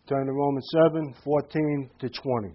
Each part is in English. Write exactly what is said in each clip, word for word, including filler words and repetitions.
Turn to Romans seven, fourteen to twenty.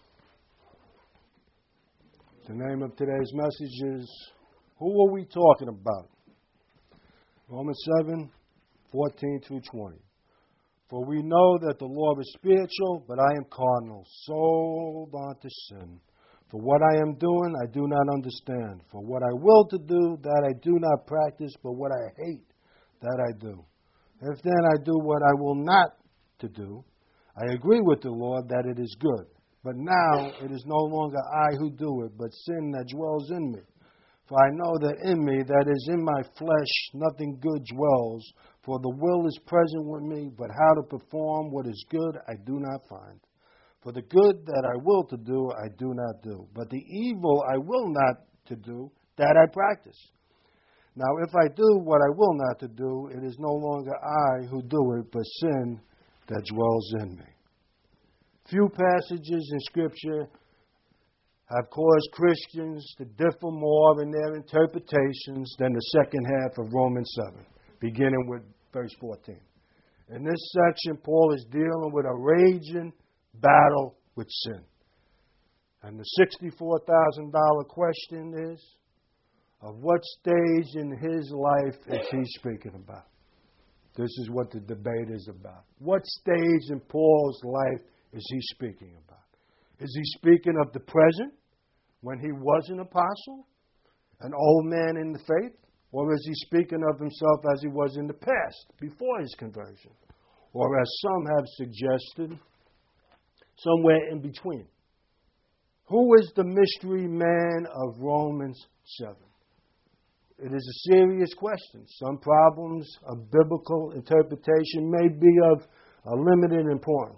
The name of today's message is, who are we talking about? Romans seven, fourteen through twenty. For we know that the law is spiritual, but I am carnal, sold unto sin. For what I am doing, I do not understand. For what I will to do, that I do not practice, but what I hate, that I do. If then I do what I will not to do, I agree with the Lord that it is good. But now it is no longer I who do it, but sin that dwells in me. For I know that in me, that is in my flesh, nothing good dwells. For the will is present with me, but how to perform what is good I do not find. For the good that I will to do, I do not do. But the evil I will not to do, that I practice. Now if I do what I will not to do, it is no longer I who do it, but sin that dwells in me. Few passages in Scripture have caused Christians to differ more in their interpretations than the second half of Romans seven, beginning with verse fourteen. In this section, Paul is dealing with a raging battle with sin. And the sixty-four thousand dollars question is, of what stage in his life is he speaking about? This is what the debate is about. What stage in Paul's life is he speaking about? Is he speaking of the present, when he was an apostle, an old man in the faith? Or is he speaking of himself as he was in the past, before his conversion? Or as some have suggested, somewhere in between? Who is the mystery man of Romans seven? It is a serious question. Some problems of biblical interpretation may be of a limited importance.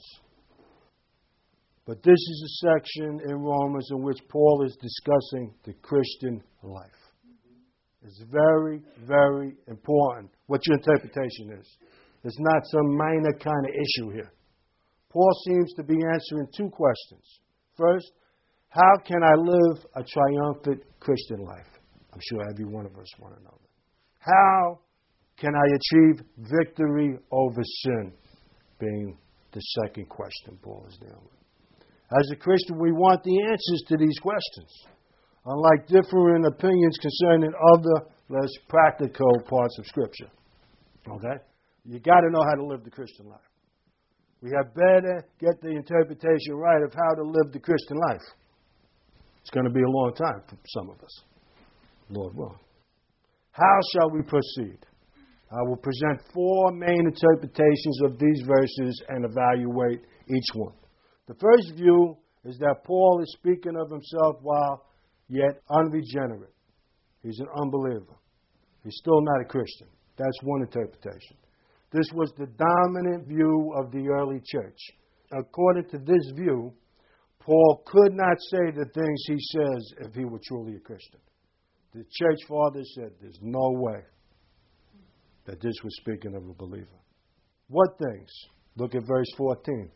But this is a section in Romans in which Paul is discussing the Christian life. It's very, very important what your interpretation is. It's not some minor kind of issue here. Paul seems to be answering two questions. First, how can I live a triumphant Christian life? I'm sure every one of us want to know that. How can I achieve victory over sin? Being the second question Paul is dealing with. As a Christian, we want the answers to these questions. Unlike differing opinions concerning other, less practical parts of Scripture. Okay? You got to know how to live the Christian life. We had better get the interpretation right of how to live the Christian life. It's going to be a long time for some of us. Lord willing. How shall we proceed? I will present four main interpretations of these verses and evaluate each one. The first view is that Paul is speaking of himself while yet unregenerate. He's an unbeliever. He's still not a Christian. That's one interpretation. This was the dominant view of the early church. According to this view, Paul could not say the things he says if he were truly a Christian. The church fathers said there's no way that this was speaking of a believer. What things? Look at verse fourteen.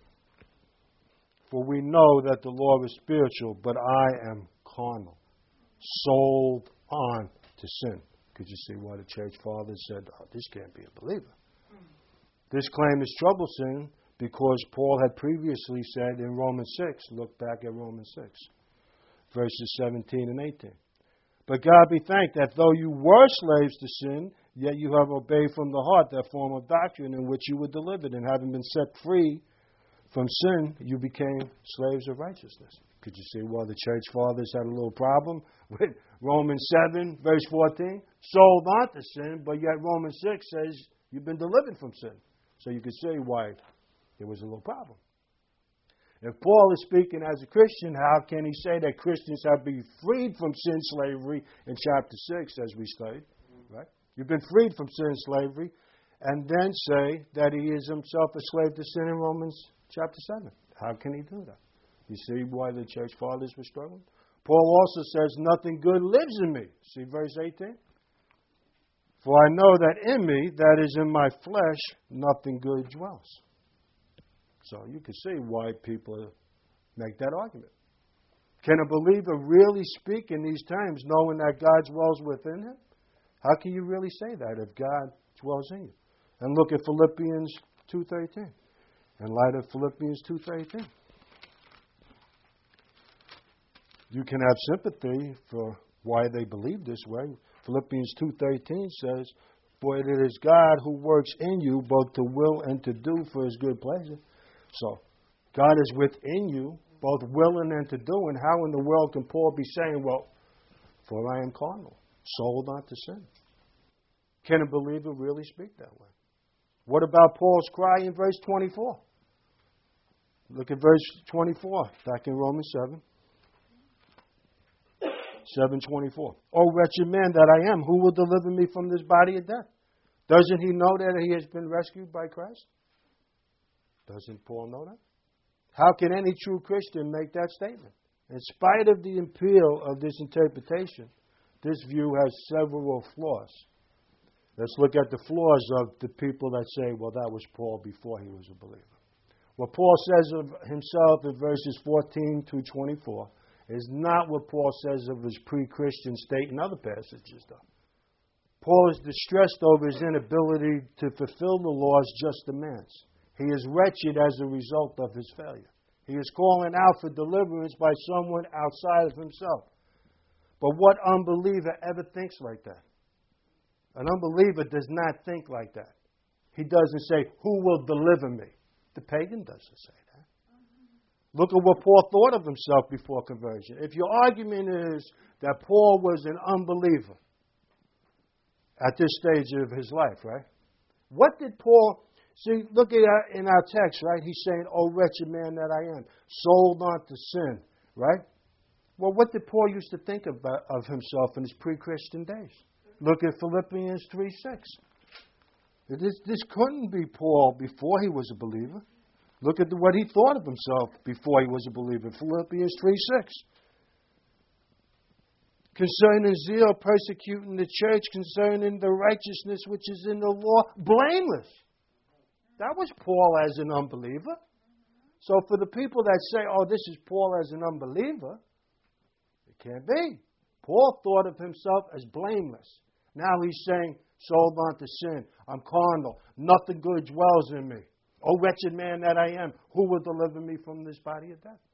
For we know that the law is spiritual, but I am carnal, sold on to sin. Could you see why the church fathers said, oh, this can't be a believer? This claim is troublesome because Paul had previously said in Romans six, look back at Romans six, verses seventeen and eighteen. But God be thanked that though you were slaves to sin, yet you have obeyed from the heart that form of doctrine in which you were delivered, and having been set free from sin, you became slaves of righteousness. Could you see why the church fathers had a little problem with Romans seven, verse fourteen? Sold on to sin, but yet Romans six says you've been delivered from sin. So you could see why there was a little problem. If Paul is speaking as a Christian, how can he say that Christians have been freed from sin slavery in chapter six, as we studied? Right? You've been freed from sin slavery, and then say that he is himself a slave to sin in Romans chapter seven. How can he do that? You see why the church fathers were struggling? Paul also says, nothing good lives in me. See verse eighteen? For I know that in me, that is in my flesh, nothing good dwells. So you can see why people make that argument. Can a believer really speak in these terms knowing that God dwells within him? How can you really say that if God dwells in you? And look at Philippians two thirteen. in light of Philippians two thirteen. You can have sympathy for why they believe this way. Philippians two thirteen says, "For it is God who works in you both to will and to do for his good pleasure." So, God is within you, both willing and to do. And how in the world can Paul be saying, well, for I am carnal, sold unto sin? Can a believer really speak that way? What about Paul's cry in verse twenty-four? Look at verse twenty-four, back in Romans seven. seven twenty-four. "O wretched man that I am, who will deliver me from this body of death?" Doesn't he know that he has been rescued by Christ? Doesn't Paul know that? How can any true Christian make that statement? In spite of the appeal of this interpretation, this view has several flaws. Let's look at the flaws of the people that say, well, that was Paul before he was a believer. What Paul says of himself in verses fourteen through twenty-four is not what Paul says of his pre-Christian state in other passages, though. Paul is distressed over his inability to fulfill the law's just demands. He is wretched as a result of his failure. He is calling out for deliverance by someone outside of himself. But what unbeliever ever thinks like that? An unbeliever does not think like that. He doesn't say, who will deliver me? The pagan doesn't say that. Look at what Paul thought of himself before conversion. If your argument is that Paul was an unbeliever at this stage of his life, right? What did Paul... See, look at our, in our text, right? He's saying, "Oh, wretched man that I am, sold unto sin," right? Well, what did Paul used to think about, of himself in his pre-Christian days? Look at Philippians three six. This, this couldn't be Paul before he was a believer. Look at the, what he thought of himself before he was a believer. Philippians three six. "Concerning zeal, persecuting the church, concerning the righteousness which is in the law, blameless." That was Paul as an unbeliever. So for the people that say, oh, this is Paul as an unbeliever, it can't be. Paul thought of himself as blameless. Now he's saying, sold unto sin. I'm carnal. Nothing good dwells in me. Oh, wretched man that I am, who will deliver me from this body of death?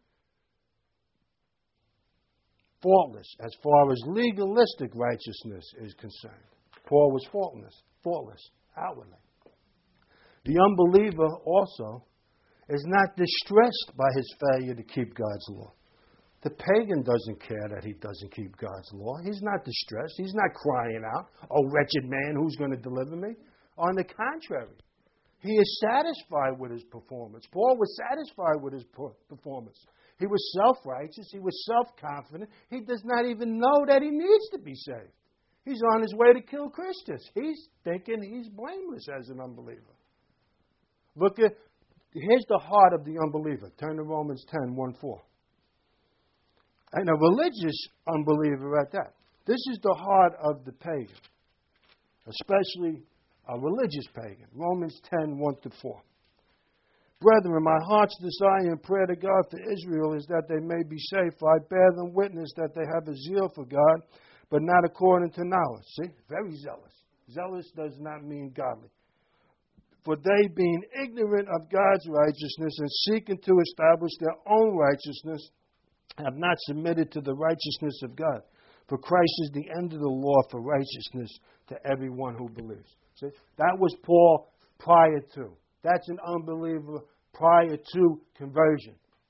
Faultless, as far as legalistic righteousness is concerned. Paul was faultless, faultless outwardly. The unbeliever also is not distressed by his failure to keep God's law. The pagan doesn't care that he doesn't keep God's law. He's not distressed. He's not crying out, "Oh, wretched man, who's going to deliver me?" On the contrary, he is satisfied with his performance. Paul was satisfied with his performance. He was self-righteous. He was self-confident. He does not even know that he needs to be saved. He's on his way to kill Christians. He's thinking he's blameless as an unbeliever. Look at, here's the heart of the unbeliever. Turn to Romans ten, one, four. And a religious unbeliever at that. This is the heart of the pagan, especially a religious pagan. Romans ten, one to four. "Brethren, my heart's desire and prayer to God for Israel is that they may be saved. For I bear them witness that they have a zeal for God, but not according to knowledge." See, very zealous. Zealous does not mean godly. "For they, being ignorant of God's righteousness and seeking to establish their own righteousness, have not submitted to the righteousness of God. For Christ is the end of the law for righteousness to everyone who believes." See, that was Paul prior to. That's an unbeliever prior to conversion.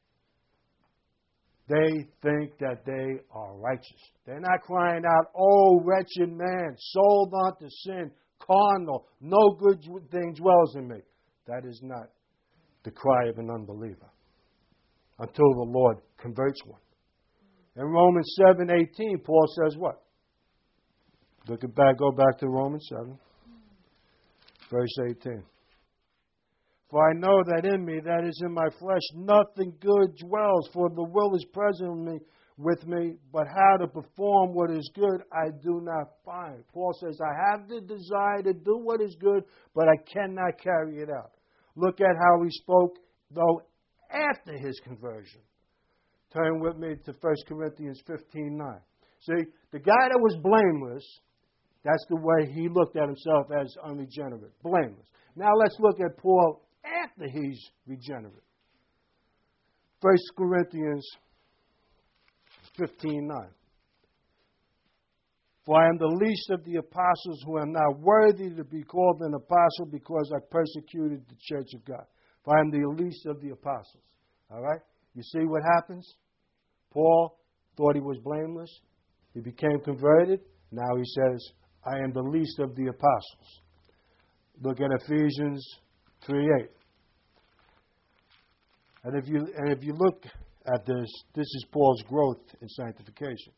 They think that they are righteous. They're not crying out, "Oh, wretched man, sold unto sin, carnal, no good thing dwells in me." That is not the cry of an unbeliever until the Lord converts one. In Romans seven eighteen, Paul says what? Look at back, go back to Romans seven, verse eighteen. "For I know that in me, that is in my flesh, nothing good dwells, for the will is present in me, with me, but how to perform what is good I do not find." Paul says, I have the desire to do what is good, but I cannot carry it out. Look at how he spoke, though, after his conversion. Turn with me to First Corinthians fifteen nine. See, the guy that was blameless, that's the way he looked at himself as unregenerate, blameless. Now let's look at Paul after he's regenerate. First Corinthians fifteen nine. For I am the least of the apostles, who am not worthy to be called an apostle, because I persecuted the church of God. For I am the least of the apostles. All right? You see what happens? Paul thought he was blameless. He became converted. Now he says, I am the least of the apostles. Look at Ephesians three eight. And if you and if you look at this, this is Paul's growth in sanctification.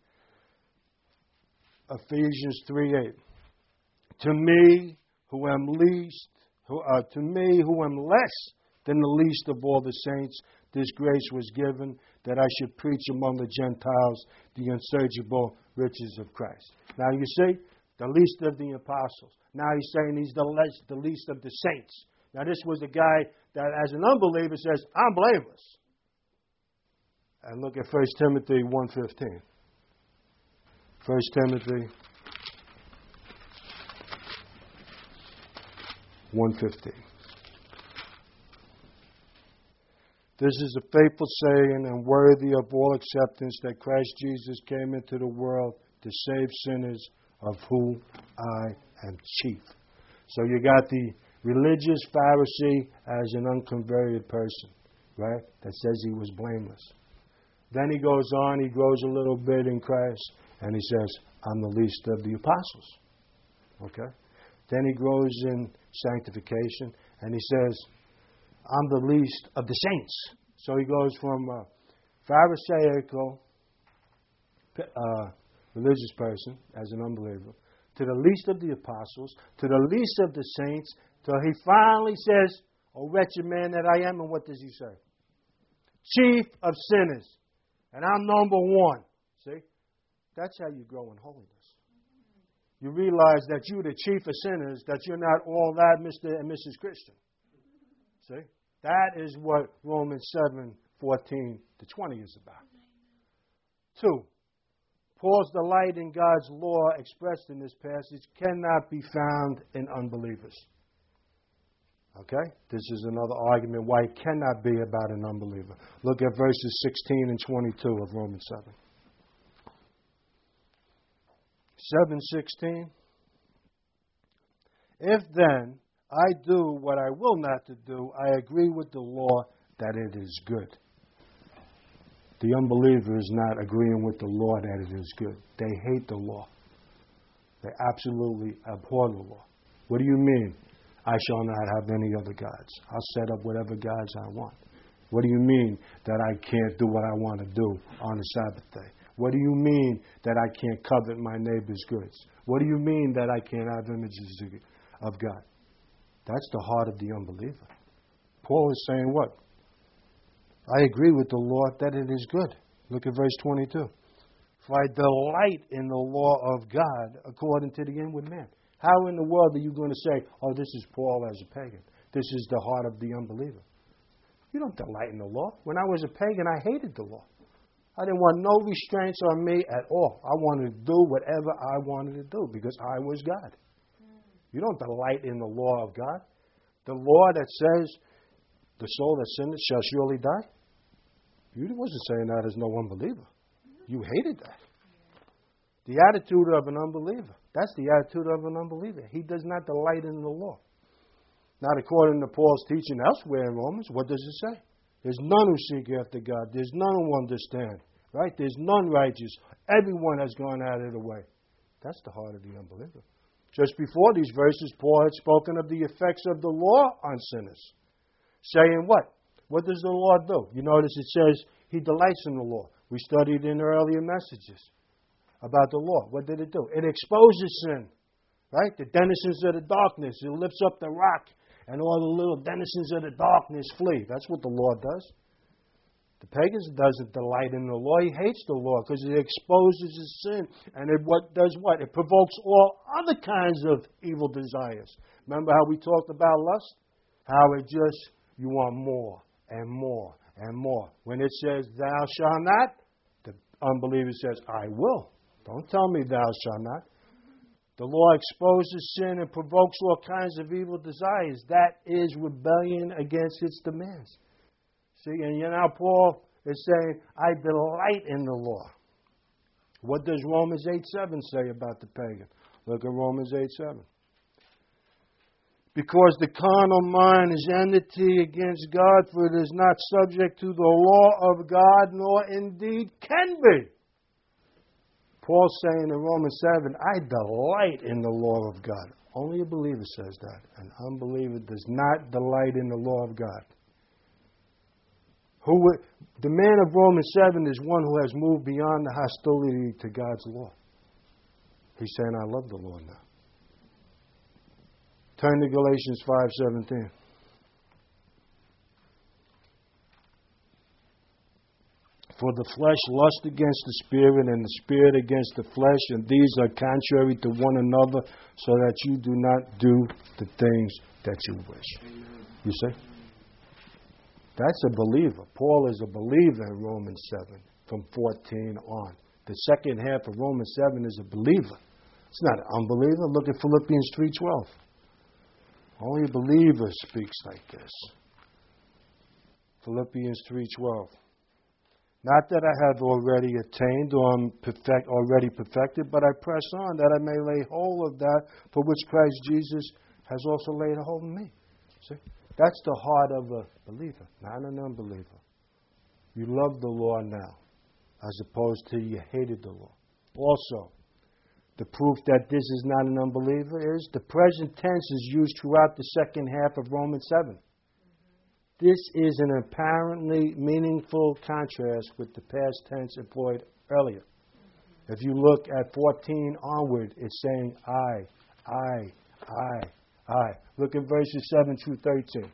Ephesians three eight. To me, who am least, who uh, to me who am less than the least of all the saints, this grace was given, that I should preach among the Gentiles the unsearchable riches of Christ. Now you see, the least of the apostles. Now he's saying he's the less, the least of the saints. Now this was a guy that, as an unbeliever, says, I'm blameless. And look at First Timothy one fifteen. First Timothy one fifteen. This is a faithful saying and worthy of all acceptance, that Christ Jesus came into the world to save sinners, of whom I am chief. So you got the religious Pharisee as an unconverted person, right? That says he was blameless. Then he goes on, he grows a little bit in Christ, and he says, I'm the least of the apostles. Okay? Then he grows in sanctification, and he says, I'm the least of the saints. So he goes from a Pharisaical uh, religious person, as an unbeliever, to the least of the apostles, to the least of the saints, till he finally says, O wretched man that I am, and what does he say? Chief of sinners. And I'm number one. See? That's how you grow in holiness. You realize that you're the chief of sinners, that you're not all that Mister and Missus Christian. See? That is what Romans seven fourteen to twenty is about. Two, Paul's delight in God's law expressed in this passage cannot be found in unbelievers. Okay? This is another argument why it cannot be about an unbeliever. Look at verses sixteen and twenty-two of Romans seven. seven sixteen. If then I do what I will not to do, I agree with the law that it is good. The unbeliever is not agreeing with the law that it is good. They hate the law. They absolutely abhor the law. What do you mean? I shall not have any other gods. I'll set up whatever gods I want. What do you mean that I can't do what I want to do on the Sabbath day? What do you mean that I can't covet my neighbor's goods? What do you mean that I can't have images of God? That's the heart of the unbeliever. Paul is saying what? I agree with the law that it is good. Look at verse twenty-two. For I delight in the law of God according to the inward man. How in the world are you going to say, oh, this is Paul as a pagan? This is the heart of the unbeliever. You don't delight in the law. When I was a pagan, I hated the law. I didn't want no restraints on me at all. I wanted to do whatever I wanted to do because I was God. You don't delight in the law of God. The law that says the soul that sinneth shall surely die. You wasn't saying that as no unbeliever. You hated that. The attitude of an unbeliever. That's the attitude of an unbeliever. He does not delight in the law. Not according to Paul's teaching elsewhere in Romans. What does it say? There's none who seek after God. There's none who understand. Right? There's none righteous. Everyone has gone out of the way. That's the heart of the unbeliever. Just before these verses, Paul had spoken of the effects of the law on sinners. Saying what? What does the law do? You notice it says he delights in the law. We studied in earlier messages about the law. What did it do? It exposes sin. Right? The denizens of the darkness. It lifts up the rock. And all the little denizens of the darkness flee. That's what the law does. The pagan doesn't delight in the law. He hates the law because it exposes his sin. And it what does what? It provokes all other kinds of evil desires. Remember how we talked about lust? How it just, you want more and more and more. When it says, thou shalt not, the unbeliever says, I will. Don't tell me thou shalt not. The law exposes sin and provokes all kinds of evil desires. That is rebellion against its demands. See, and you know, Paul is saying, I delight in the law. What does Romans eight seven say about the pagan? Look at Romans eight seven. Because the carnal mind is enmity against God, for it is not subject to the law of God, nor indeed can be. Paul's saying in Romans seven, I delight in the law of God. Only a believer says that. An unbeliever does not delight in the law of God. Who would, the man of Romans seven is one who has moved beyond the hostility to God's law. He's saying, I love the law now. Turn to Galatians five seventeen. For the flesh lusts against the spirit, and the spirit against the flesh, and these are contrary to one another, so that you do not do the things that you wish. You see? That's a believer. Paul is a believer in Romans seven from fourteen on. The second half of Romans seven is a believer. It's not an unbeliever. Look at Philippians three twelve. Only a believer speaks like this. Philippians three twelve. Not that I have already attained or am perfect, already perfected, but I press on that I may lay hold of that for which Christ Jesus has also laid a hold of me. See? That's the heart of a believer, not an unbeliever. You love the law now, as opposed to you hated the law. Also, the proof that this is not an unbeliever is the present tense is used throughout the second half of Romans seven. This is an apparently meaningful contrast with the past tense employed earlier. If you look at fourteen onward, it's saying I, I, I, I. Look at verses seven through thirteen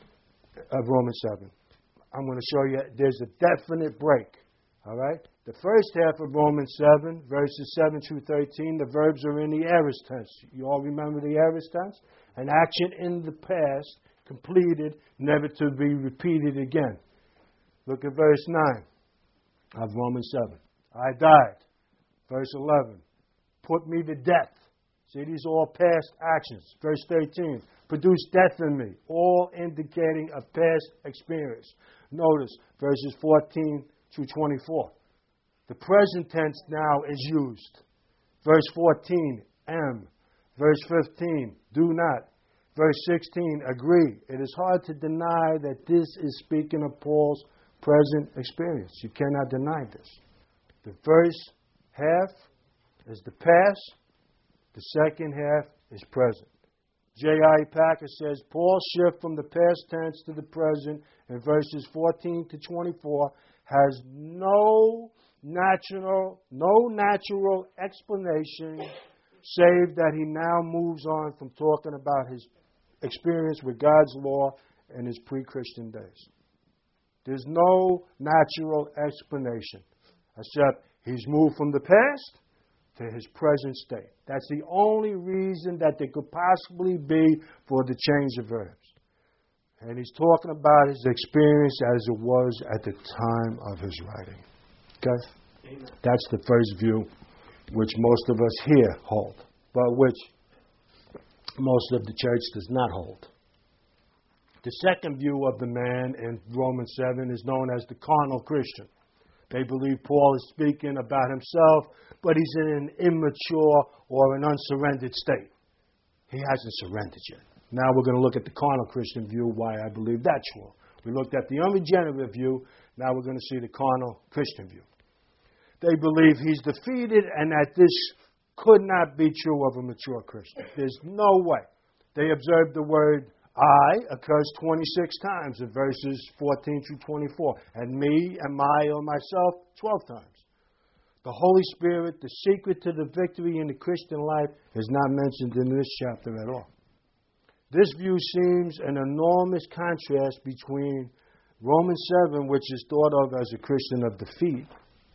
of Romans seven. I'm going to show you there's a definite break. All right? The first half of Romans seven, verses seven through thirteen, the verbs are in the aorist tense. You all remember the aorist tense? An action in the past, completed, never to be repeated again. Look at verse nine of Romans seven. I died. Verse eleven. Put me to death. See, these are all past actions. Verse thirteen. Produce death in me. All indicating a past experience. Notice verses fourteen through twenty-four. The present tense now is used. Verse fourteen, am. Verse fifteen, do not. Verse sixteen, agree. It is hard to deny that this is speaking of Paul's present experience. You cannot deny this. The first half is the past. The second half is present. J I Packer says, Paul's shift from the past tense to the present in verses fourteen to twenty-four has no natural, no natural explanation save that he now moves on from talking about his experience with God's law in his pre-Christian days. There's no natural explanation except he's moved from the past to his present state. That's the only reason that there could possibly be for the change of verbs. And he's talking about his experience as it was at the time of his writing. Okay? Amen. That's the first view which most of us here hold, but which most of the church does not hold. The second view of the man in Romans seven is known as the carnal Christian. They believe Paul is speaking about himself, but he's in an immature or an unsurrendered state. He hasn't surrendered yet. Now we're going to look at the carnal Christian view, why I believe that's true. We looked at the unregenerate view. Now we're going to see the carnal Christian view. They believe he's defeated and that this could not be true of a mature Christian. There's no way. They observed the word I occurs twenty-six times in verses fourteen through twenty-four, and me and my or myself twelve times. The Holy Spirit, the secret to the victory in the Christian life, is not mentioned in this chapter at all. This view seems an enormous contrast between Romans seven, which is thought of as a Christian of defeat,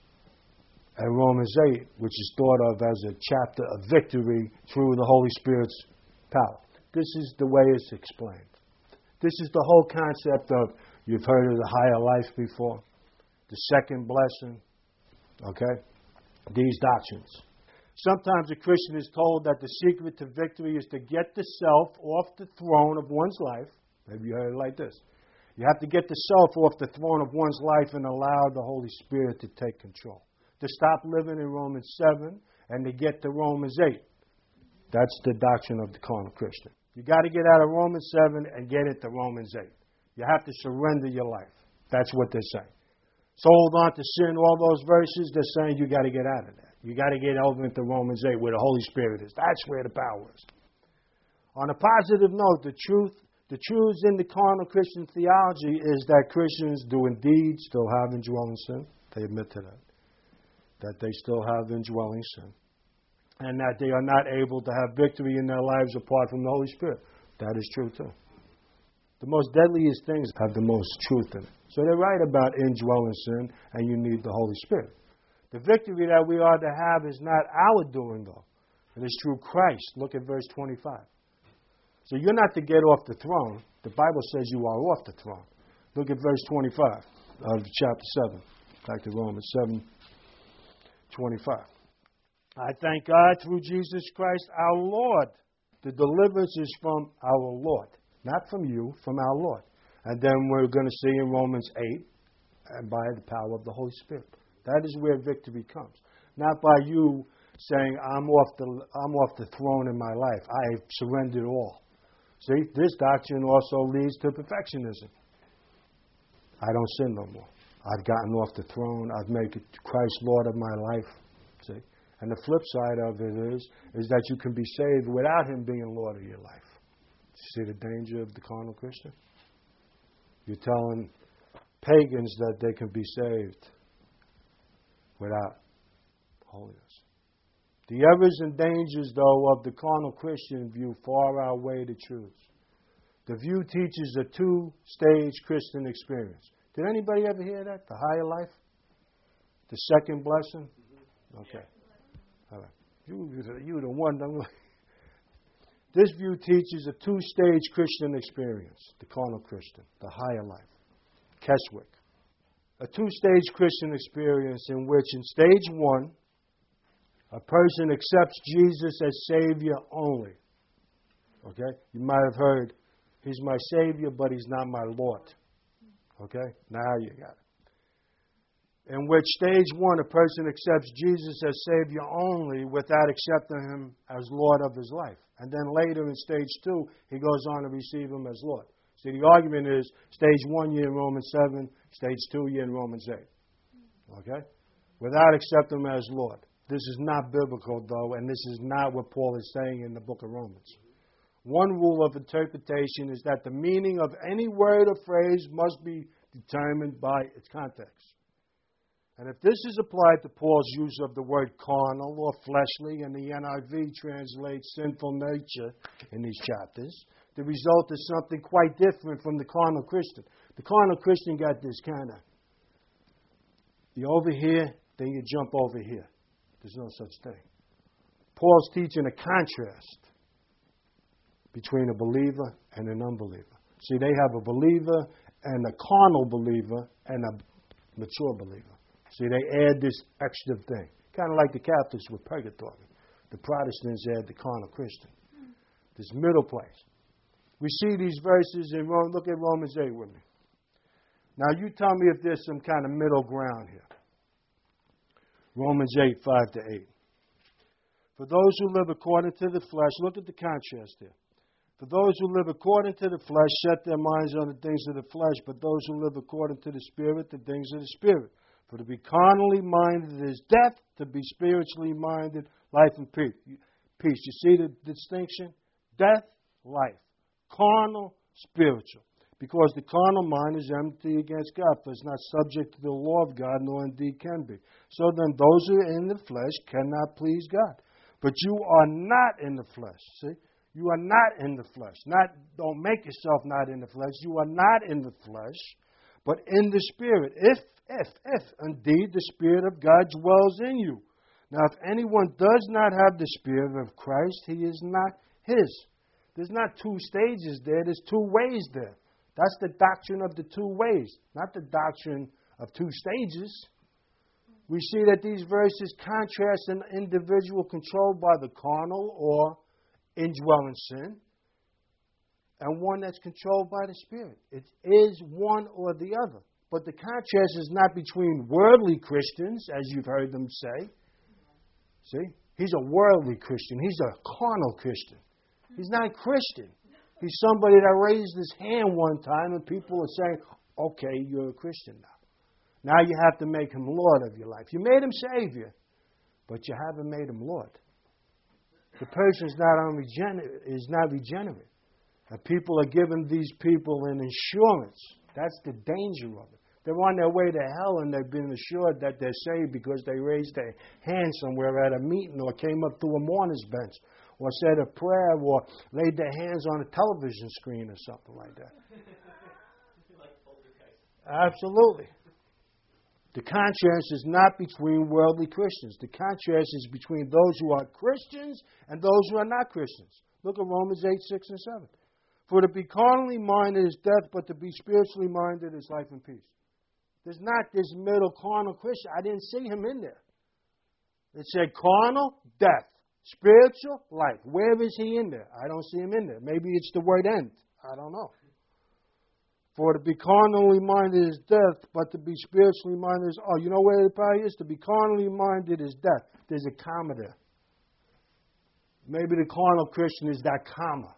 and Romans eight, which is thought of as a chapter of victory through the Holy Spirit's power. This is the way it's explained. This is the whole concept of, you've heard of the higher life before, the second blessing, okay? These doctrines. Sometimes a Christian is told that the secret to victory is to get the self off the throne of one's life. Maybe you heard it like this. You have to get the self off the throne of one's life and allow the Holy Spirit to take control. To stop living in Romans seven and to get to Romans eight. That's the doctrine of the carnal Christian. You got to get out of Romans seven and get it to Romans eight. You have to surrender your life. That's what they're saying. So hold on to sin, all those verses, they're saying you got to get out of that. You got to get over into Romans eight where the Holy Spirit is. That's where the power is. On a positive note, the truth, the truths in the carnal Christian theology is that Christians do indeed still have indwelling sin. They admit to that. That they still have indwelling sin. And that they are not able to have victory in their lives apart from the Holy Spirit. That is true too. The most deadliest things have the most truth in it. So they're right about indwelling sin, and you need the Holy Spirit. The victory that we are to have is not our doing, though. It is through Christ. Look at verse twenty-five. So you're not to get off the throne. The Bible says you are off the throne. Look at verse twenty-five of chapter seven. Back to Romans seven twenty-five. I thank God through Jesus Christ our Lord. The deliverance is from our Lord. Not from you, from our Lord. And then we're going to see in Romans eight, and by the power of the Holy Spirit. That is where victory comes. Not by you saying, I'm off the I'm off the throne in my life. I have surrendered all. See, this doctrine also leads to perfectionism. I don't sin no more. I've gotten off the throne. I've made Christ Lord of my life. See? And the flip side of it is, is that you can be saved without Him being Lord of your life. See the danger of the carnal Christian? You're telling pagans that they can be saved without holiness. The errors and dangers, though, of the carnal Christian view far outweigh the truths. The view teaches a two-stage Christian experience. Did anybody ever hear that? The higher life? The second blessing? Okay. All right. You, you're the one. This view teaches a two-stage Christian experience, the carnal Christian, the higher life, Keswick. A two-stage Christian experience in which in stage one, a person accepts Jesus as Savior only. Okay? You might have heard, He's my Savior, but He's not my Lord. Okay? Now you got it. In which stage one, a person accepts Jesus as Savior only without accepting Him as Lord of his life. And then later in stage two, he goes on to receive Him as Lord. See, the argument is stage one, you're in Romans seven. Stage two, you're in Romans eight. Okay? Without accepting Him as Lord. This is not biblical, though, and this is not what Paul is saying in the book of Romans. One rule of interpretation is that the meaning of any word or phrase must be determined by its context. And if this is applied to Paul's use of the word carnal or fleshly, and the N I V translates sinful nature in these chapters, the result is something quite different from the carnal Christian. The carnal Christian got this kind of, you over here, then you jump over here. There's no such thing. Paul's teaching a contrast between a believer and an unbeliever. See, they have a believer and a carnal believer and a mature believer. See, they add this extra thing. Kind of like the Catholics with purgatory. The Protestants add the carnal Christian. This middle place. We see these verses in Rome. Look at Romans eight with me. Now, you tell me if there's some kind of middle ground here. Romans eight, five to eight. For those who live according to the flesh, look at the contrast here. For those who live according to the flesh set their minds on the things of the flesh, but those who live according to the Spirit, the things of the Spirit. For to be carnally minded is death, to be spiritually minded, life and peace. Peace. You see the distinction? Death, life. Carnal, spiritual. Because the carnal mind is enmity against God, for it's not subject to the law of God, nor indeed can be. So then those who are in the flesh cannot please God. But you are not in the flesh. See? You are not in the flesh. Not, don't make yourself not in the flesh. You are not in the flesh, but in the Spirit. If, if, if indeed the Spirit of God dwells in you. Now, if anyone does not have the Spirit of Christ, he is not his. There's not two stages there. There's two ways there. That's the doctrine of the two ways, not the doctrine of two stages. We see that these verses contrast an individual controlled by the carnal or indwelling sin and one that's controlled by the Spirit. It is one or the other. But the contrast is not between worldly Christians, as you've heard them say. See? He's a worldly Christian. He's a carnal Christian. He's not a Christian. He's somebody that raised his hand one time and people are saying, okay, you're a Christian now. Now you have to make him Lord of your life. You made him Savior, but you haven't made him Lord. The person is not, unregenerate, is not regenerate. And people are giving these people an insurance. That's the danger of it. They're on their way to hell and they've been assured that they're saved because they raised their hand somewhere at a meeting or came up to a mourner's bench or said a prayer or laid their hands on a television screen or something like that. Absolutely. The contrast is not between worldly Christians. The contrast is between those who are Christians and those who are not Christians. Look at Romans eight, six, and seven. For to be carnally minded is death, but to be spiritually minded is life and peace. There's not this middle carnal Christian. I didn't see him in there. It said carnal, death. Spiritual, life. Where is he in there? I don't see him in there. Maybe it's the word end. I don't know. For to be carnally minded is death, but to be spiritually minded is... Oh, you know where it probably is? To be carnally minded is death. There's a comma there. Maybe the carnal Christian is that comma.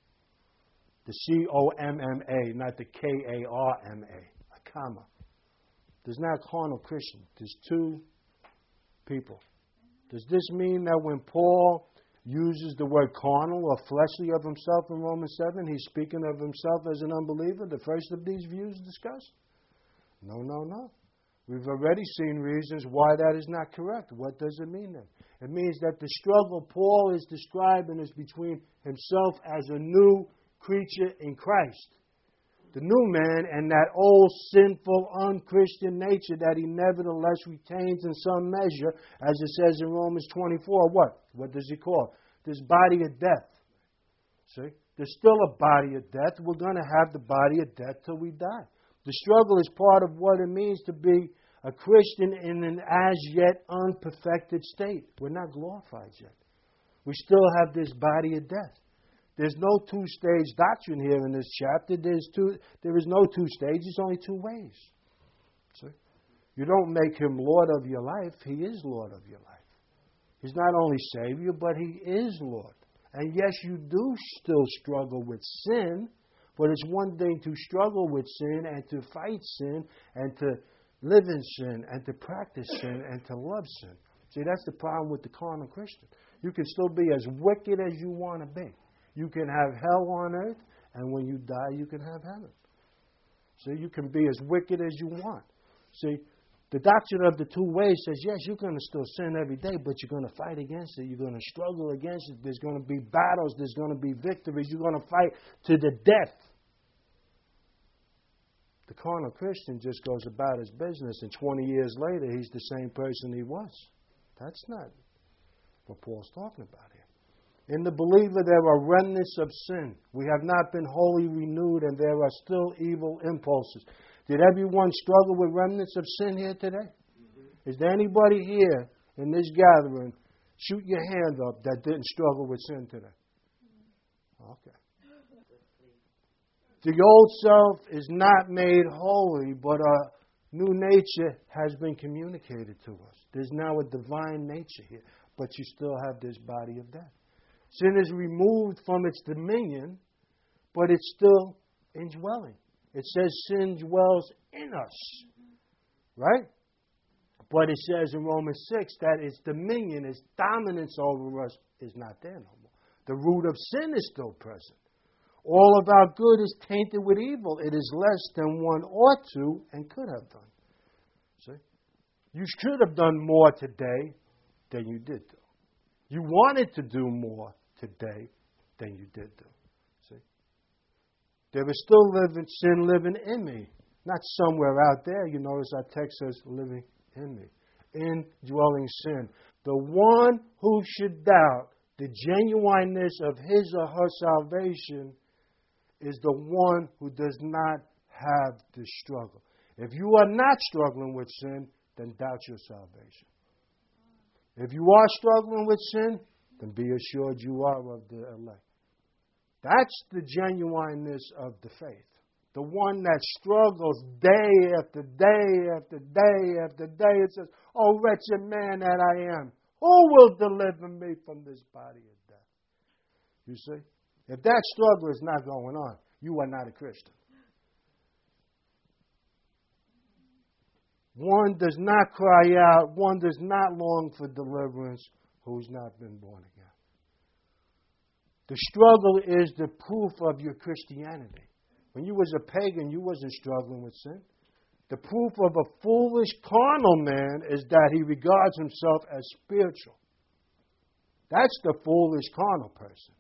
The C O M M A, not the K A R M A. A comma. There's not a carnal Christian. There's two people. Does this mean that when Paul uses the word carnal or fleshly of himself in Romans seven, he's speaking of himself as an unbeliever, the first of these views discussed? No, no, no. We've already seen reasons why that is not correct. What does it mean then? It means that the struggle Paul is describing is between himself as a new creature in Christ, the new man, and that old sinful, unchristian nature that he nevertheless retains in some measure, as it says in Romans twenty-four. What? What does he call? This body of death. See? There's still a body of death. We're going to have the body of death till we die. The struggle is part of what it means to be a Christian in an as yet unperfected state. We're not glorified yet. We still have this body of death. There's no two-stage doctrine here in this chapter. There's two, there is no two stages, there's only two ways. See? You don't make him Lord of your life. He is Lord of your life. He's not only Savior, but he is Lord. And yes, you do still struggle with sin, but it's one thing to struggle with sin and to fight sin and to live in sin and to practice sin and to love sin. See, that's the problem with the carnal Christian. You can still be as wicked as you want to be. You can have hell on earth, and when you die, you can have heaven. See, you can be as wicked as you want. See, the doctrine of the two ways says, yes, you're going to still sin every day, but you're going to fight against it. You're going to struggle against it. There's going to be battles. There's going to be victories. You're going to fight to the death. The carnal Christian just goes about his business, and twenty years later, he's the same person he was. That's not what Paul's talking about here. In the believer, there are remnants of sin. We have not been wholly renewed, and there are still evil impulses. Did everyone struggle with remnants of sin here today? Mm-hmm. Is there anybody here in this gathering, shoot your hand up, that didn't struggle with sin today? Okay. The old self is not made holy, but a new nature has been communicated to us. There's now a divine nature here, but you still have this body of death. Sin is removed from its dominion, but it's still indwelling. It says sin dwells in us, right? But it says in Romans six that its dominion, its dominance over us is not there no more. The root of sin is still present. All of our good is tainted with evil. It is less than one ought to and could have done. See? You should have done more today than you did do. You wanted to do more today than you did do. See? There is still living, sin living in me. Not somewhere out there. You notice our text says living in me. Indwelling sin. The one who should doubt the genuineness of his or her salvation is the one who does not have the struggle. If you are not struggling with sin, then doubt your salvation. If you are struggling with sin, then be assured you are of the elect. That's the genuineness of the faith. The one that struggles day after day after day after day. It says, oh, wretched man that I am, who will deliver me from this body of death? You see? If that struggle is not going on, you are not a Christian. One does not cry out, one does not long for deliverance who's not been born again. The struggle is the proof of your Christianity. When you was a pagan, you wasn't struggling with sin. The proof of a foolish carnal man is that he regards himself as spiritual. That's the foolish carnal person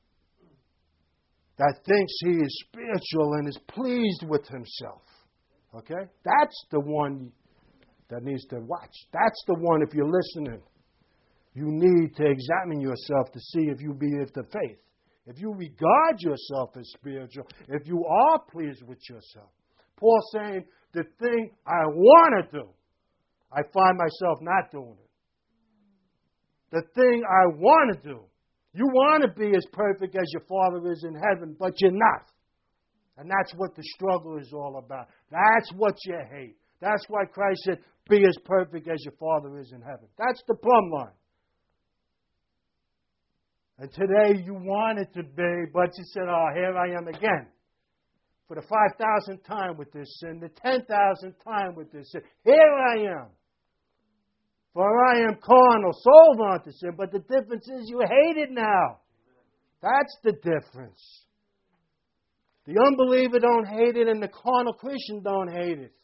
that thinks he is spiritual and is pleased with himself. Okay? That's the one that needs to watch. That's the one, if you're listening, you need to examine yourself to see if you be of the faith. If you regard yourself as spiritual, if you are pleased with yourself. Paul's saying, the thing I want to do, I find myself not doing it. The thing I want to do, you want to be as perfect as your Father is in heaven, but you're not. And that's what the struggle is all about. That's what you hate. That's why Christ said, be as perfect as your Father is in heaven. That's the plumb line. And today you wanted to be, but you said, oh, here I am again. For the five thousandth time with this sin, the ten thousandth time with this sin. Here I am. For I am carnal, sold unto sin. But the difference is you hate it now. That's the difference. The unbeliever don't hate it and the carnal Christian don't hate it.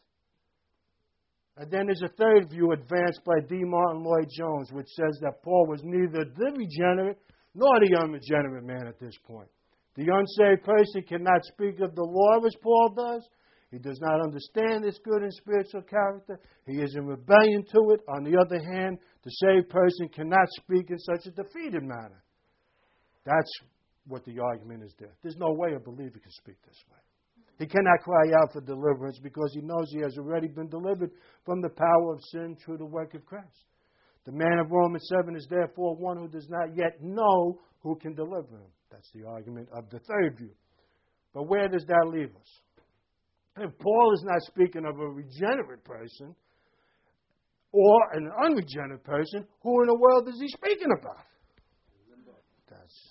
And then there's a third view advanced by D. Martin Lloyd-Jones, which says that Paul was neither the regenerate nor the unregenerate man at this point. The unsaved person cannot speak of the law as Paul does. He does not understand its good and spiritual character. He is in rebellion to it. On the other hand, the saved person cannot speak in such a defeated manner. That's what the argument is there. There's no way a believer can speak this way. He cannot cry out for deliverance because he knows he has already been delivered from the power of sin through the work of Christ. The man of Romans seven is therefore one who does not yet know who can deliver him. That's the argument of the third view. But where does that leave us? If Paul is not speaking of a regenerate person or an unregenerate person, who in the world is he speaking about? That's...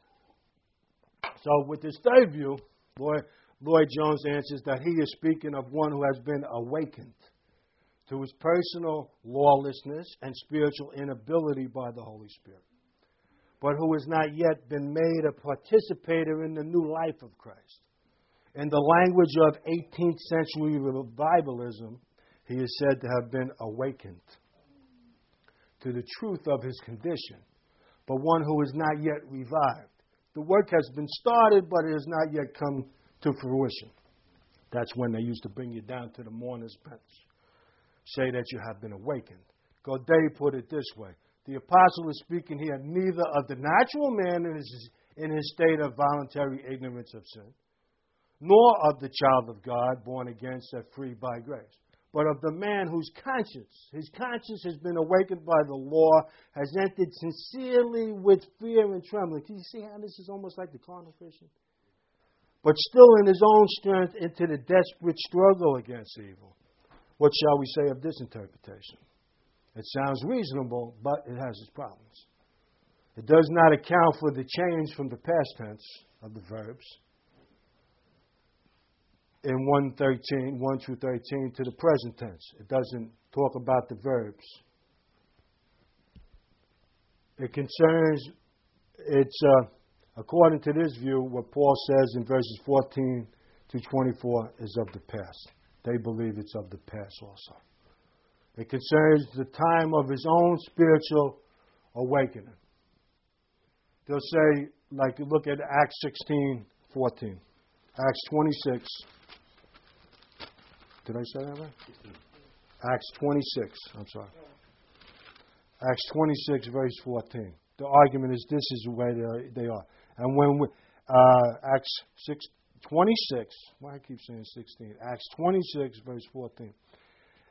So with this third view, Lloyd, Lloyd-Jones answers that he is speaking of one who has been awakened to his personal lawlessness and spiritual inability by the Holy Spirit, but who has not yet been made a participator in the new life of Christ. In the language of eighteenth century revivalism, he is said to have been awakened to the truth of his condition, but one who is not yet revived. The work has been started, but it has not yet come to fruition. That's when they used to bring you down to the mourner's bench. Say that you have been awakened. Godet put it this way. The apostle is speaking here neither of the natural man in his, in his state of voluntary ignorance of sin, nor of the child of God born again, set free by grace, but of the man whose conscience, his conscience has been awakened by the law, has entered sincerely with fear and trembling. Can you see how this is almost like the carnal Christian? But still in his own strength into the desperate struggle against evil. What shall we say of this interpretation? It sounds reasonable, but it has its problems. It does not account for the change from the past tense of the verbs in one thirteen, one through thirteen to the present tense. It doesn't talk about the verbs. It concerns, it's, uh, according to this view, what Paul says in verses fourteen to twenty-four is of the past. They believe it's of the past also. It concerns the time of his own spiritual awakening. They'll say, like, look at Acts sixteen, fourteen. Acts twenty-six. Did I say that right? Acts twenty-six. I'm sorry. Acts twenty-six, verse fourteen. The argument is this is the way they are. And when we, uh, Acts six, twenty-six, why I keep saying sixteen? Acts twenty-six, verse fourteen.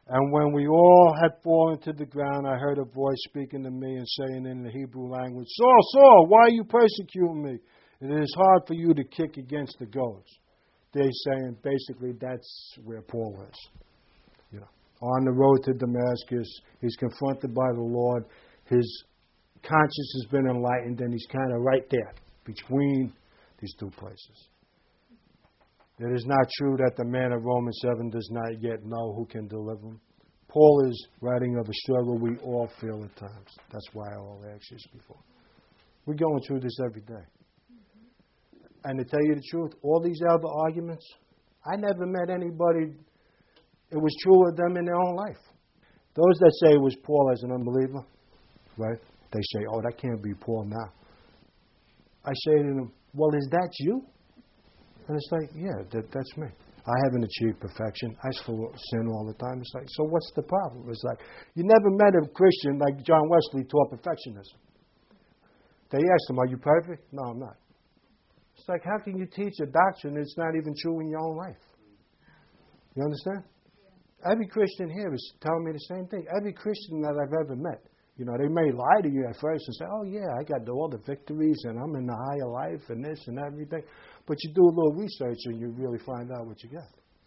And when we all had fallen to the ground, I heard a voice speaking to me and saying in the Hebrew language, Saul, Saul, why are you persecuting me? It is hard for you to kick against the goads. They're saying basically that's where Paul is. You know, on the road to Damascus, he's confronted by the Lord. His conscience has been enlightened, and he's kind of right there between these two places. It is not true that the man of Romans seven does not yet know who can deliver him. Paul is writing of a struggle we all feel at times. That's why I all asked this before. We're going through this every day. And to tell you the truth, all these other arguments, I never met anybody, it was true of them in their own life. Those that say it was Paul as an unbeliever, right? They say, oh, that can't be Paul now. I say to them, well, is that you? And it's like, yeah, that, that's me. I haven't achieved perfection. I still sin all the time. It's like, so what's the problem? It's like, you never met a Christian like John Wesley taught perfectionism. They asked him, are you perfect? No, I'm not. It's like, how can you teach a doctrine that's not even true in your own life? You understand? Yeah. Every Christian here is telling me the same thing. Every Christian that I've ever met, you know, they may lie to you at first and say, oh, yeah, I got all the victories and I'm in the higher life and this and everything. But you do a little research and you really find out what you got.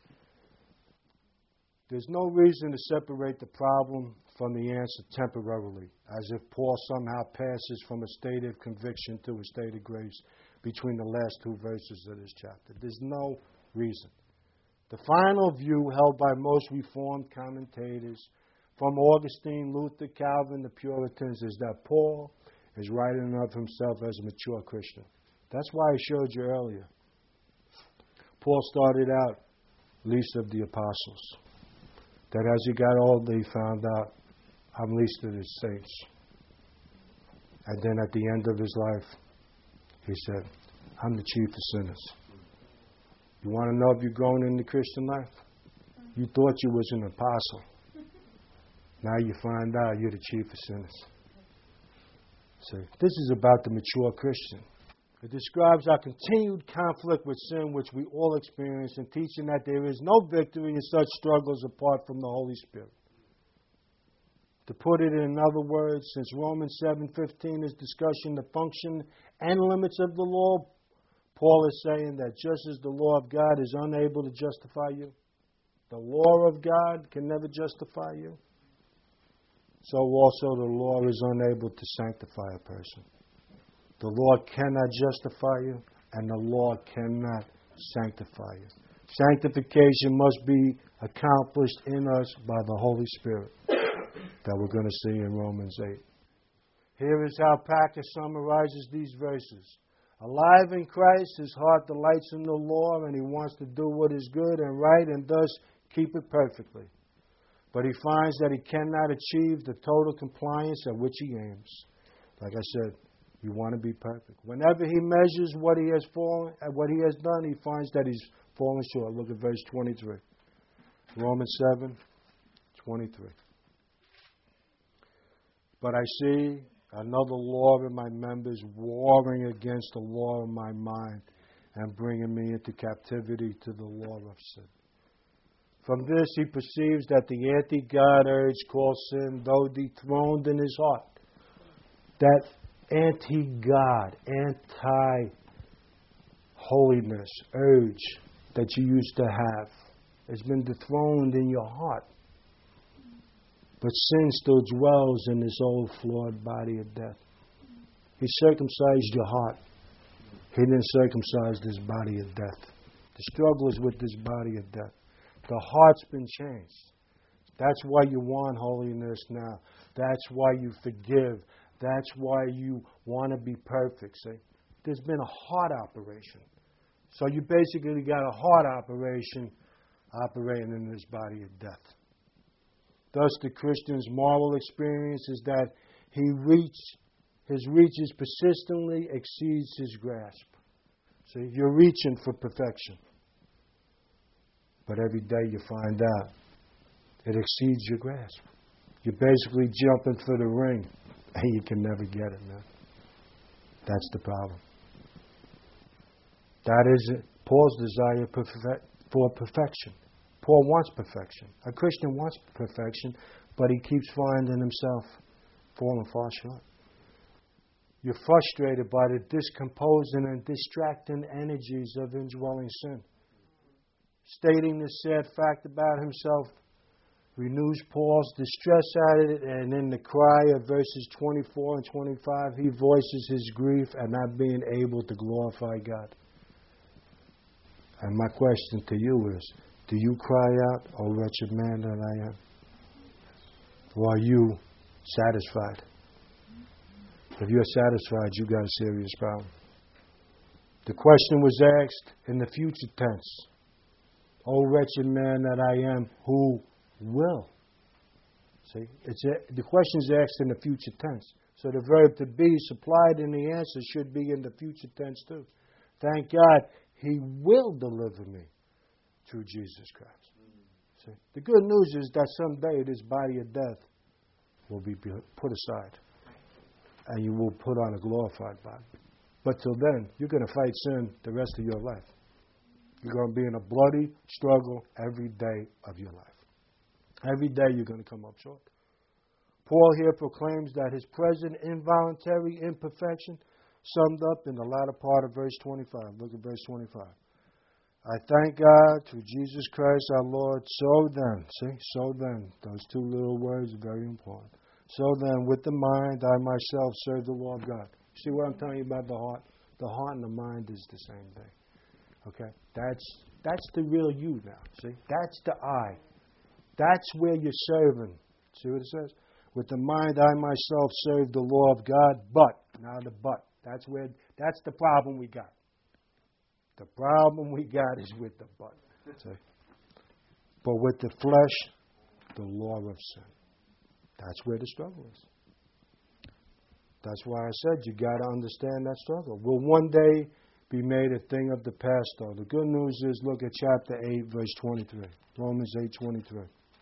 There's no reason to separate the problem from the answer temporarily, as if Paul somehow passes from a state of conviction to a state of grace between the last two verses of this chapter. There's no reason. The final view held by most Reformed commentators, from Augustine, Luther, Calvin, the Puritans, is that Paul is writing of himself as a mature Christian. That's why I showed you earlier. Paul started out least of the apostles. That as he got older, he found out, I'm least of the saints. And then at the end of his life, he said, I'm the chief of sinners. You want to know if you're growing in the Christian life? You thought you was an apostle. Now you find out you're the chief of sinners. So this is about the mature Christian. It describes our continued conflict with sin, which we all experience, and teaching that there is no victory in such struggles apart from the Holy Spirit. To put it in other words, since Romans seven fifteen is discussing the function and limits of the law, Paul is saying that just as the law of God is unable to justify you, the law of God can never justify you, so also the law is unable to sanctify a person. The law cannot justify you, and the law cannot sanctify you. Sanctification must be accomplished in us by the Holy Spirit that we're going to see in Romans eight. Here is how Packer summarizes these verses. Alive in Christ, his heart delights in the law, and he wants to do what is good and right and thus keep it perfectly. But he finds that he cannot achieve the total compliance at which he aims. Like I said, you want to be perfect. Whenever he measures what he has fallen, what he has done, he finds that he's fallen short. Look at verse twenty-three. Romans seven, twenty-three. But I see another law in my members warring against the law of my mind and bringing me into captivity to the law of sin. From this he perceives that the anti-God urge called sin, though dethroned in his heart, that anti-God, anti-holiness urge that you used to have has been dethroned in your heart. But sin still dwells in this old flawed body of death. He circumcised your heart. He didn't circumcise this body of death. The struggle is with this body of death. The heart's been changed. That's why you want holiness now. That's why you forgive. That's why you want to be perfect. See? There's been a heart operation. So you basically got a heart operation operating in this body of death. Thus, the Christian's moral experience is that he reach, his reaches persistently exceeds his grasp. See, you're reaching for perfection. But every day you find out it exceeds your grasp. You're basically jumping for the ring, and you can never get it, man. That's the problem. That is Paul's desire for perfection. Paul wants perfection. A Christian wants perfection, but he keeps finding himself falling far short. You're frustrated by the discomposing and distracting energies of indwelling sin. Stating the sad fact about himself renews Paul's distress at it, and in the cry of verses twenty-four and twenty-five, he voices his grief at not being able to glorify God. And my question to you is, do you cry out, "O wretched man that I am"? Or are you satisfied? If you're satisfied, you got a serious problem. The question was asked in the future tense. "O wretched man that I am, who will?" See, it's a, the question is asked in the future tense. So the verb to be supplied in the answer should be in the future tense too. Thank God, He will deliver me through Jesus Christ. See, the good news is that someday this body of death will be put aside, and you will put on a glorified body. But till then, you're going to fight sin the rest of your life. You're going to be in a bloody struggle every day of your life. Every day you're going to come up short. Paul here proclaims that his present involuntary imperfection summed up in the latter part of verse twenty-five. Look at verse twenty-five. I thank God through Jesus Christ our Lord. So then, see, so then, those two little words are very important. So then, with the mind, I myself serve the Lord God. See what I'm telling you about the heart? The heart and the mind is the same thing. Okay? That's that's the real you now. See? That's the I. That's where you're serving. See what it says? With the mind, I myself serve the law of God, but, now the but. That's where, that's the problem we got. The problem we got is with the but. See? But with the flesh, the law of sin. That's where the struggle is. That's why I said you got to understand that struggle. Will one day be made a thing of the past, though. The good news is, look at chapter eight, verse twenty-three. Romans eight, twenty-three.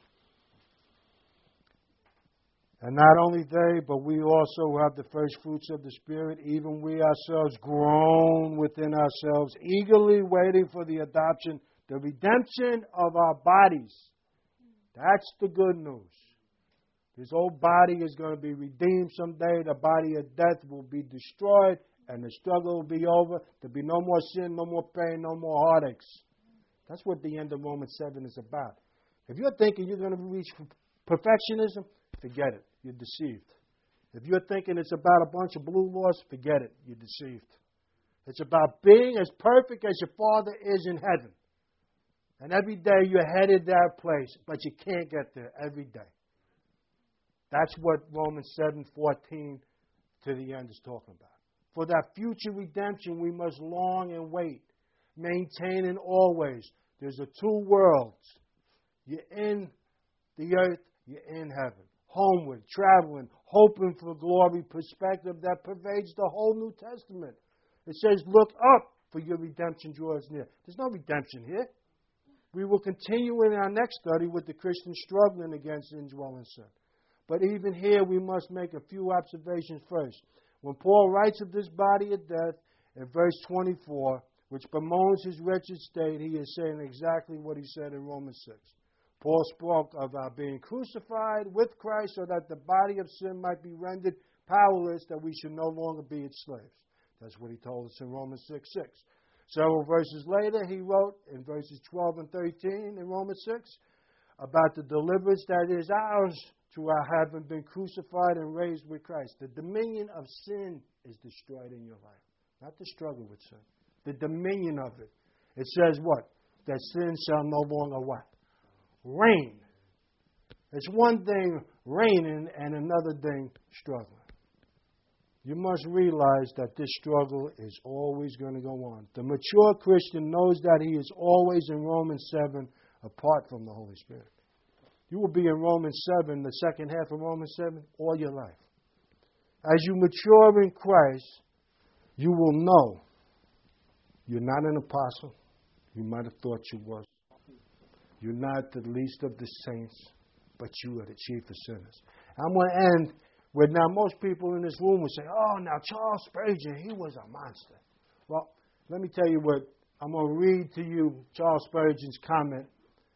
And not only they, but we also who have the first fruits of the Spirit, even we ourselves groan within ourselves, eagerly waiting for the adoption, the redemption of our bodies. That's the good news. This old body is going to be redeemed someday. The body of death will be destroyed, and the struggle will be over. There'll be no more sin, no more pain, no more heartaches. That's what the end of Romans seven is about. If you're thinking you're going to reach perfectionism, forget it. You're deceived. If you're thinking it's about a bunch of blue laws, forget it. You're deceived. It's about being as perfect as your Father is in heaven. And every day you're headed that place, but you can't get there every day. That's what Romans seven fourteen to the end is talking about. For that future redemption, we must long and wait, maintaining always. There's a two worlds. You're in the earth, you're in heaven. Homeward, traveling, hoping for glory, perspective that pervades the whole New Testament. It says, look up, for your redemption draws near. There's no redemption here. We will continue in our next study with the Christian struggling against indwelling sin. But even here, we must make a few observations first. When Paul writes of this body of death in verse twenty-four, which bemoans his wretched state, he is saying exactly what he said in Romans six. Paul spoke of our being crucified with Christ so that the body of sin might be rendered powerless, that we should no longer be its slaves. That's what he told us in Romans six six. Several verses later, he wrote in verses twelve and thirteen in Romans six about the deliverance that is ours through our having been crucified and raised with Christ. The dominion of sin is destroyed in your life, not the struggle with sin. The dominion of it. It says what? That sin shall no longer what? Reign. It's one thing reigning and another thing struggling. You must realize that this struggle is always going to go on. The mature Christian knows that he is always in Romans seven apart from the Holy Spirit. You will be in Romans seven, the second half of Romans seven, all your life. As you mature in Christ, you will know you're not an apostle. You might have thought you was. You're not the least of the saints, but you are the chief of sinners. I'm going to end with, now most people in this room will say, oh, now Charles Spurgeon, he was a monster. Well, let me tell you what, I'm going to read to you Charles Spurgeon's comment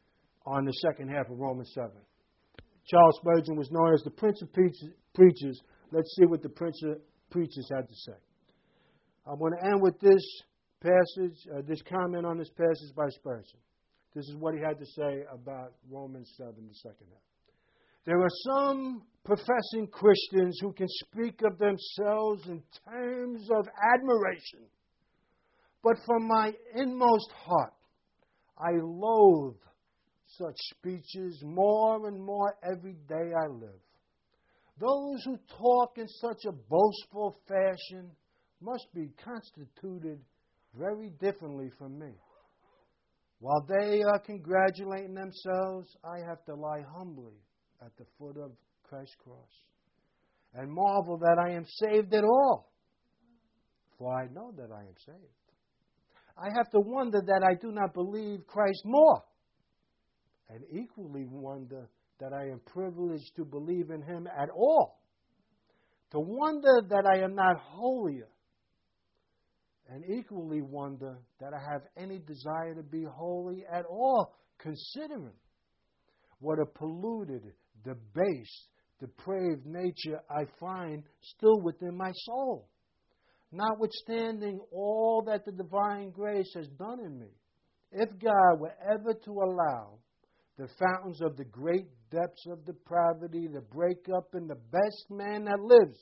on the second half of Romans seven. Charles Spurgeon was known as the Prince of Preachers. Let's see what the Prince of Preachers had to say. I'm going to end with this passage, uh, this comment on this passage by Spurgeon. This is what he had to say about Romans seven, the second half. There are some professing Christians who can speak of themselves in terms of admiration, but from my inmost heart, I loathe such speeches more and more every day I live. Those who talk in such a boastful fashion must be constituted very differently from me. While they are congratulating themselves, I have to lie humbly at the foot of Christ's cross and marvel that I am saved at all, for I know that I am saved. I have to wonder that I do not believe Christ more, and equally wonder that I am privileged to believe in Him at all, to wonder that I am not holier, and equally wonder that I have any desire to be holy at all, considering what a polluted, debased, depraved nature I find still within my soul, notwithstanding all that the divine grace has done in me. If God were ever to allow the fountains of the great depths of depravity to break up in the best man that lives,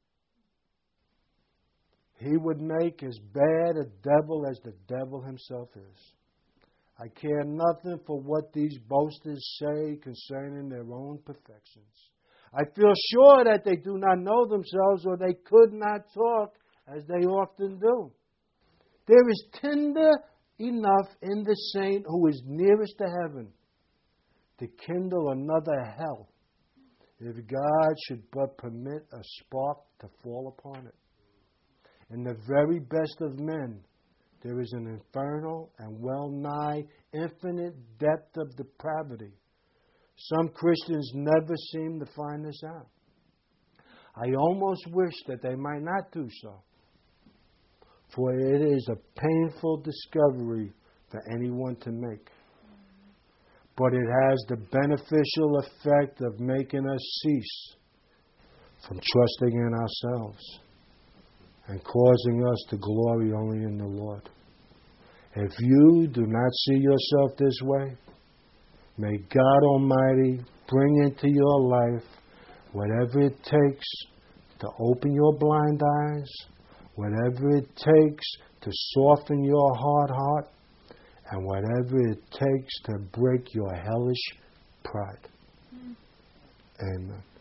He would make as bad a devil as the devil himself is. I care nothing for what these boasters say concerning their own perfections. I feel sure that they do not know themselves, or they could not talk as they often do. There is tender enough in the saint who is nearest to heaven to kindle another hell, if God should but permit a spark to fall upon it. In the very best of men, there is an infernal and well-nigh infinite depth of depravity. Some Christians never seem to find this out. I almost wish that they might not do so, for it is a painful discovery for anyone to make. But it has the beneficial effect of making us cease from trusting in ourselves and causing us to glory only in the Lord. If you do not see yourself this way, may God Almighty bring into your life whatever it takes to open your blind eyes, whatever it takes to soften your hard heart, and whatever it takes to break your hellish pride. Amen.